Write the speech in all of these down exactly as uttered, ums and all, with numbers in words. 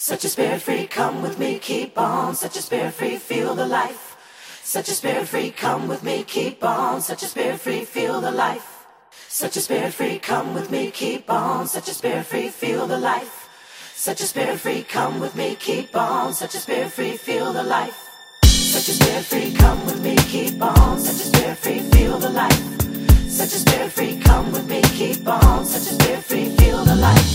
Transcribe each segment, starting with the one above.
Such a spirit free, come with me, keep on. Such a spirit free, feel the life. Such a spirit free, come with me, keep on. Such a spirit free, feel the life. Such a spirit free, come with me, keep on. Such a spirit free, feel the life. Such a spirit free, come with me, keep on. Such a spirit free, feel the life. Such a spirit free, come with me, keep on. Such a spirit free, feel the life. Such a spirit free, come with me, keep on. Such a spirit free, feel the life.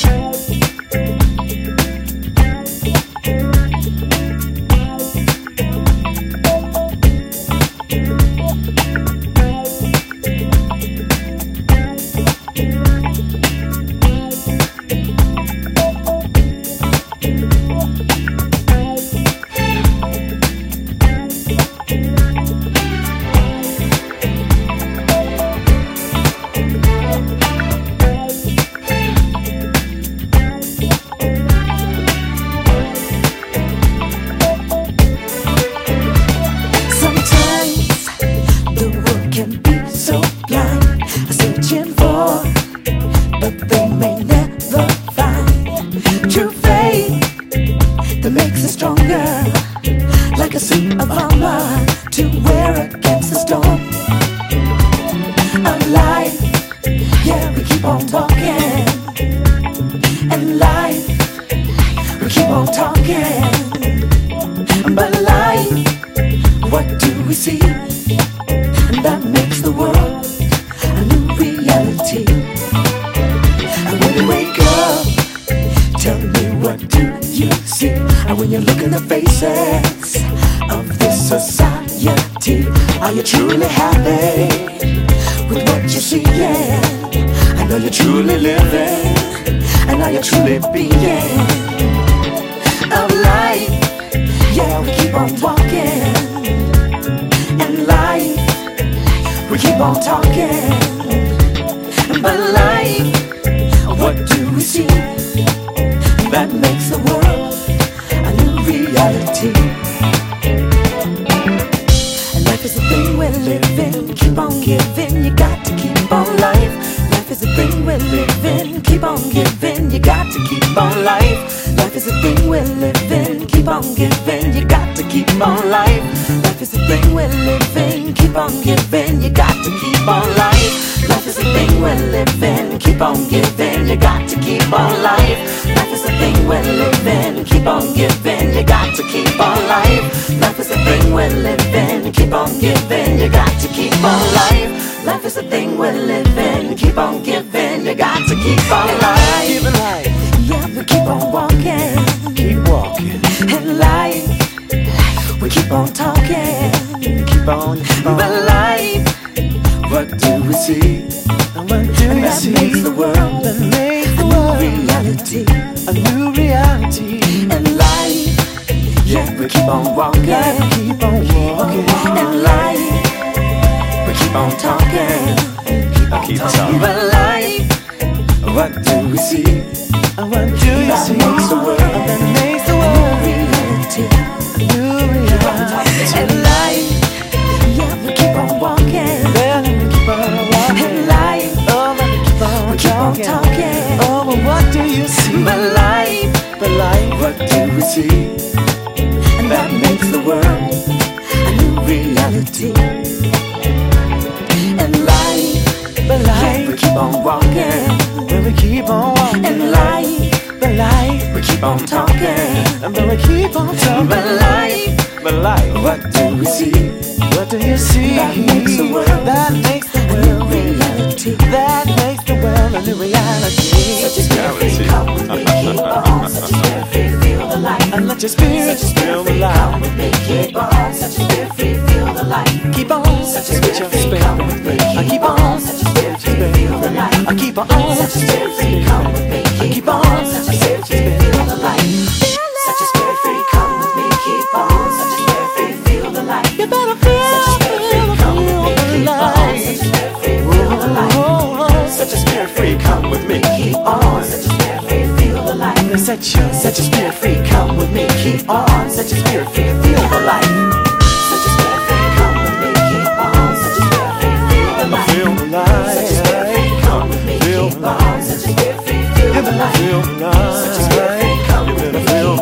Such a spirit free, come with me, keep on. Such a spirit free, feel the life. Such a spirit free, come with me, keep on. Such a spirit free, feel the life. Feel the life. Such a spirit free, come with me, keep on. Such a spirit free, feel the life. Such a spirit free, come with me, keep on.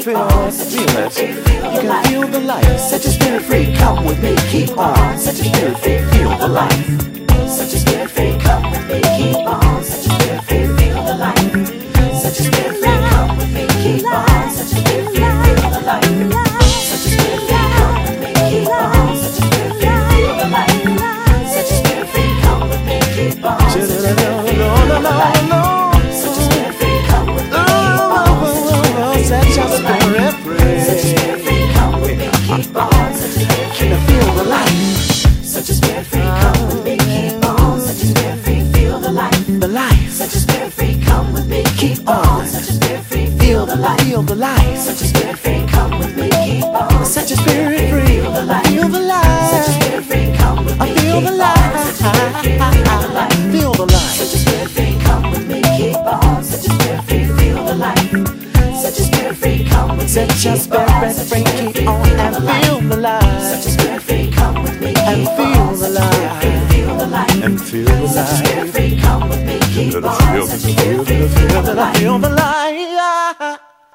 feel on. it, Set feel your spirit it. free, feel You the can life. feel the light. Set your spirit free, come with me, keep on. Set your spirit free, feel the life. Set your spirit free, come with me, keep on. Set your spirit free, feel the life. Set your spirit free, come with me, keep on. Set your spirit free, feel the life. Set your spirit free, come with me, keep on. Set your spirit free, feel the life. Set your spirit free, come with me, keep on. Set your spirit free, feel the life. Set your spirit free, come with me, keep on. Set your spirit free. Set your spirit free, come with me, keep on. Set your spirit free, Can I feel the light? set your spirit free, come with me, keep on. Set your spirit free, feel the life. The light. Set your spirit free, come with me, keep on. Set your spirit free, feel the life. Feel the light. Set your spirit free, come with me, keep on. Set your spirit free. Feel the light. Feel the Set your light. spirit free, come with I me, feel keep the on. light. Set your spirit free, feel the light. Feel the light. Set your spirit free, come with me, keep on. Set your spirit free, feel the light. Set your spirit free, come with me, Set your keep on. spirit free. Keep on and feel the Set light. your spirit free, come with me, And keep feel on. the Set your spirit free, light. feel the light. And feel the Set your spirit light. free, come with me, keep Let on. us feel Set the your spirit feel free, the feel feel the the light. feel the light.